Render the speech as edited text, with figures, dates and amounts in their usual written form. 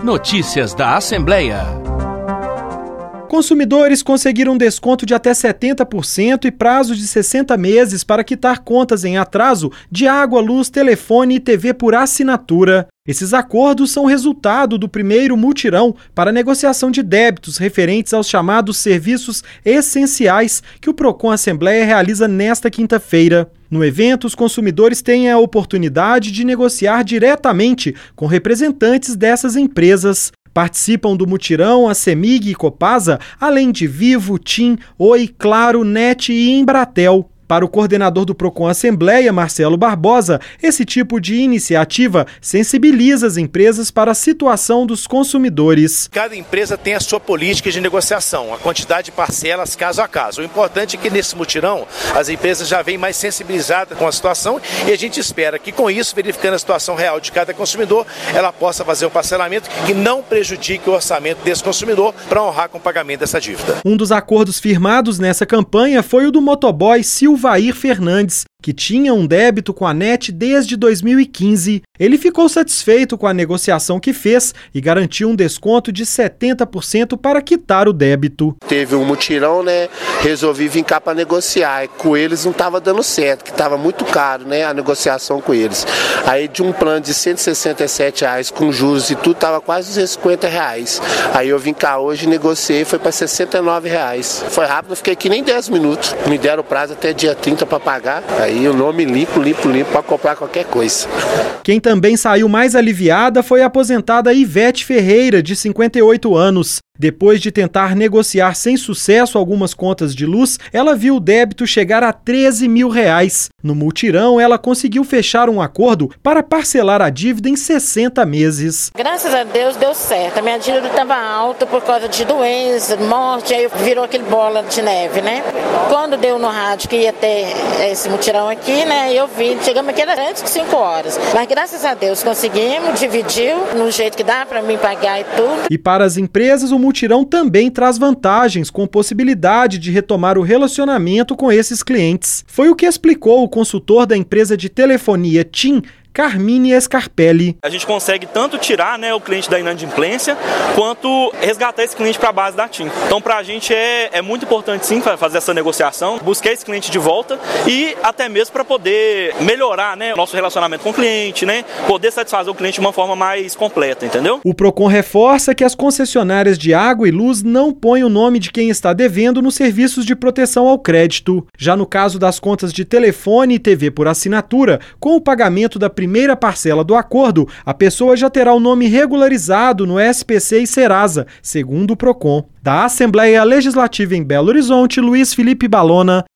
Notícias da Assembleia. Consumidores conseguiram desconto de até 70% e prazo de 60 meses para quitar contas em atraso de água, luz, telefone e TV por assinatura. Esses acordos são resultado do primeiro mutirão para negociação de débitos referentes aos chamados serviços essenciais que o Procon Assembleia realiza nesta quinta-feira. No evento, os consumidores têm a oportunidade de negociar diretamente com representantes dessas empresas. Participam do mutirão a CEMIG e Copasa, além de Vivo, TIM, Oi, Claro, NET e Embratel. Para o coordenador do Procon Assembleia, Marcelo Barbosa, esse tipo de iniciativa sensibiliza as empresas para a situação dos consumidores. Cada empresa tem a sua política de negociação, a quantidade de parcelas caso a caso. O importante é que nesse mutirão as empresas já vêm mais sensibilizadas com a situação e a gente espera que com isso, verificando a situação real de cada consumidor, ela possa fazer um parcelamento que não prejudique o orçamento desse consumidor para honrar com o pagamento dessa dívida. Um dos acordos firmados nessa campanha foi o do motoboy Silvair Fernandes, que tinha um débito com a NET desde 2015. Ele ficou satisfeito com a negociação que fez e garantiu um desconto de 70% para quitar o débito. Teve um mutirão, resolvi vir cá para negociar. Com eles não estava dando certo, que estava muito caro, a negociação com eles. Aí de um plano de R$167 com juros e tudo, estava quase R$250. Aí eu vim cá hoje, negociei, foi para R$69. Foi rápido, eu fiquei aqui nem 10 minutos. Me deram o prazo até dia 30 para pagar. Aí o nome limpo para comprar qualquer coisa. Quem também saiu mais aliviada foi a aposentada Ivete Ferreira, de 58 anos. Depois de tentar negociar sem sucesso algumas contas de luz, ela viu o débito chegar a R$13 mil. No mutirão, ela conseguiu fechar um acordo para parcelar a dívida em 60 meses. Graças a Deus deu certo. A minha dívida estava alta por causa de doença, morte, aí virou aquele bola de neve, Quando deu no rádio que ia ter esse mutirão aqui, eu vi, chegamos aqui antes de 5 horas. Mas graças a Deus conseguimos, dividiu no jeito que dá para mim pagar e tudo. E para as empresas, o mutirão também traz vantagens, com possibilidade de retomar o relacionamento com esses clientes. Foi o que explicou o consultor da empresa de telefonia TIM, Carmine Scarpelli. A gente consegue tanto tirar o cliente da inadimplência, quanto resgatar esse cliente para a base da TIM. Então, para a gente é muito importante, sim, fazer essa negociação, buscar esse cliente de volta e até mesmo para poder melhorar o nosso relacionamento com o cliente, poder satisfazer o cliente de uma forma mais completa, entendeu? O Procon reforça que as concessionárias de água e luz não põem o nome de quem está devendo nos serviços de proteção ao crédito. Já no caso das contas de telefone e TV por assinatura, com o pagamento da primeira parcela do acordo, a pessoa já terá o nome regularizado no SPC e Serasa, segundo o Procon. Da Assembleia Legislativa em Belo Horizonte, Luiz Felipe Balona.